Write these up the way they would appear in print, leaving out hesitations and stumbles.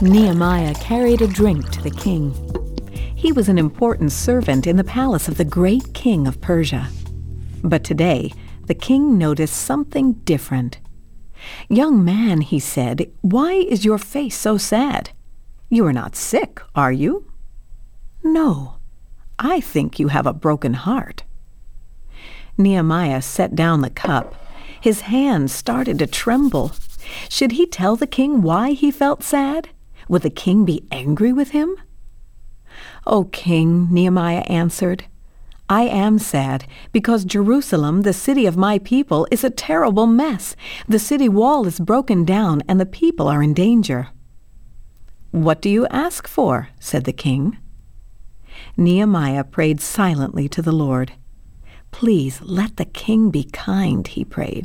Nehemiah carried a drink to the king. He was an important servant in the palace of the great king of Persia. But today, the king noticed something different. "Young man," he said, "why is your face so sad? You are not sick, are you?" "No, I think you have a broken heart." Nehemiah set down the cup. His hands started to tremble. Should he tell the king why he felt sad? Would the king be angry with him? "O king," Nehemiah answered, "I am sad because Jerusalem, the city of my people, is a terrible mess. The city wall is broken down and the people are in danger." "What do you ask for?" said the king. Nehemiah prayed silently to the Lord. "Please let the king be kind," he prayed.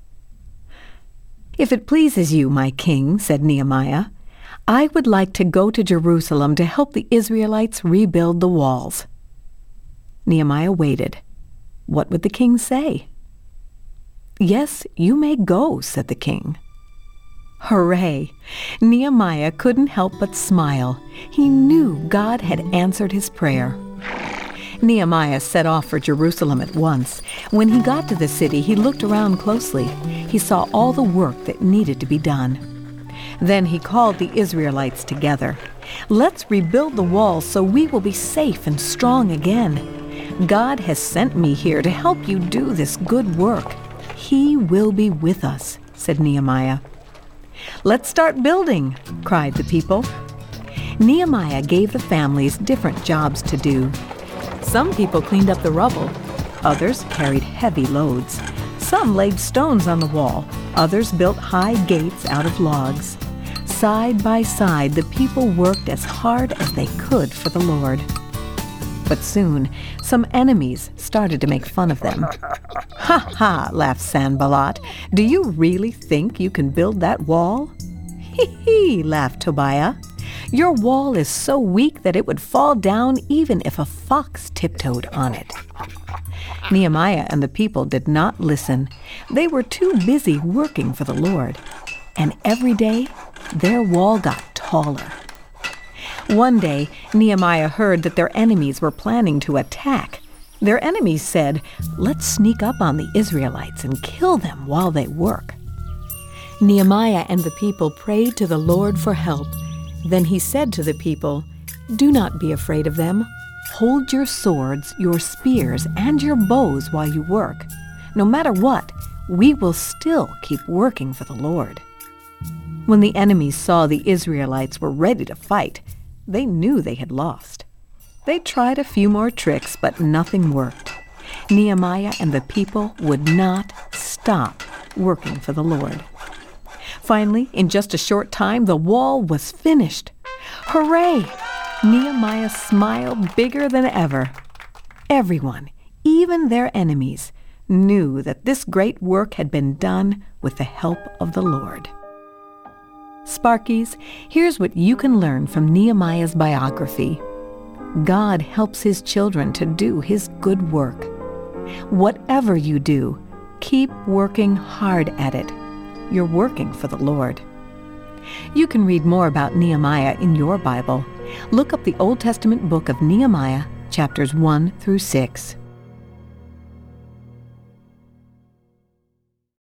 "If it pleases you, my king," said Nehemiah, "I would like to go to Jerusalem to help the Israelites rebuild the walls." Nehemiah waited. What would the king say? "Yes, you may go," said the king. Hooray! Nehemiah couldn't help but smile. He knew God had answered his prayer. Nehemiah set off for Jerusalem at once. When he got to the city, he looked around closely. He saw all the work that needed to be done. Then he called the Israelites together. "Let's rebuild the walls so we will be safe and strong again. God has sent me here to help you do this good work. He will be with us," said Nehemiah. "Let's start building," cried the people. Nehemiah gave the families different jobs to do. Some people cleaned up the rubble. Others carried heavy loads. Some laid stones on the wall. Others built high gates out of logs. Side by side, the people worked as hard as they could for the Lord. But soon, some enemies started to make fun of them. "Ha ha," laughed Sanballat. "Do you really think you can build that wall?" "Hee hee," laughed Tobiah. "Your wall is so weak that it would fall down even if a fox tiptoed on it." Nehemiah and the people did not listen. They were too busy working for the Lord. And every day, their wall got taller. One day, Nehemiah heard that their enemies were planning to attack. Their enemies said, "Let's sneak up on the Israelites and kill them while they work." Nehemiah and the people prayed to the Lord for help. Then he said to the people, "Do not be afraid of them. Hold your swords, your spears, and your bows while you work. No matter what, we will still keep working for the Lord." When the enemies saw the Israelites were ready to fight, they knew they had lost. They tried a few more tricks, but nothing worked. Nehemiah and the people would not stop working for the Lord. Finally, in just a short time, the wall was finished. Hooray! Nehemiah smiled bigger than ever. Everyone, even their enemies, knew that this great work had been done with the help of the Lord. Sparkies, here's what you can learn from Nehemiah's biography. God helps his children to do his good work. Whatever you do, keep working hard at it. You're working for the Lord. You can read more about Nehemiah in your Bible. Look up the Old Testament book of Nehemiah, chapters 1 through 6.